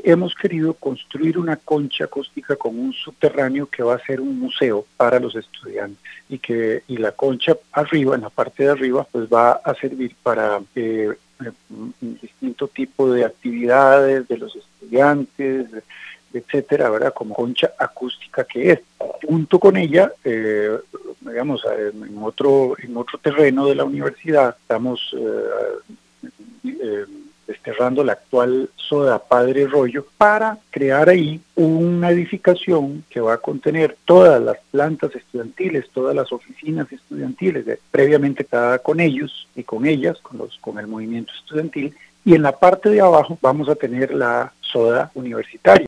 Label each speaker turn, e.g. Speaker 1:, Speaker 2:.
Speaker 1: hemos querido construir una concha acústica con un subterráneo que va a ser un museo para los estudiantes y la concha arriba, en la parte de arriba, pues va a servir para un distinto tipo de actividades de los estudiantes, etcétera, ¿verdad? Como concha acústica que es. Junto con ella, digamos, en otro terreno de la universidad, estamos desterrando la actual soda Padre Rollo para crear ahí una edificación que va a contener todas las plantas estudiantiles, todas las oficinas estudiantiles, previamente creada con ellos y con ellas, con el movimiento estudiantil, y en la parte de abajo vamos a tener la soda universitaria.